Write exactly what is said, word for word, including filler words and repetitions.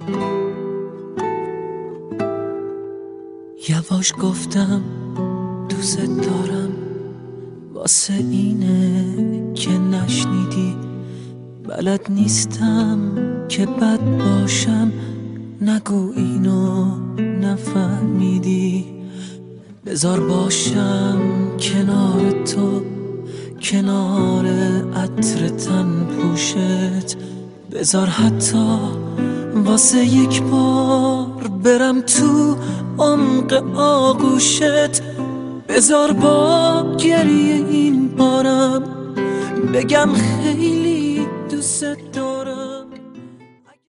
یواش گفتم دوست دارم، واسه اینه که نشنیدی. بلد نیستم که بد باشم، نگو اینو نفهمیدی. بذار باشم کنار تو، کنار عطر تن پوشت. بذار حتی واسه یک بار برم تو عمق آغوشت. بذار با گریه این بارم بگم خیلی دوست دارم.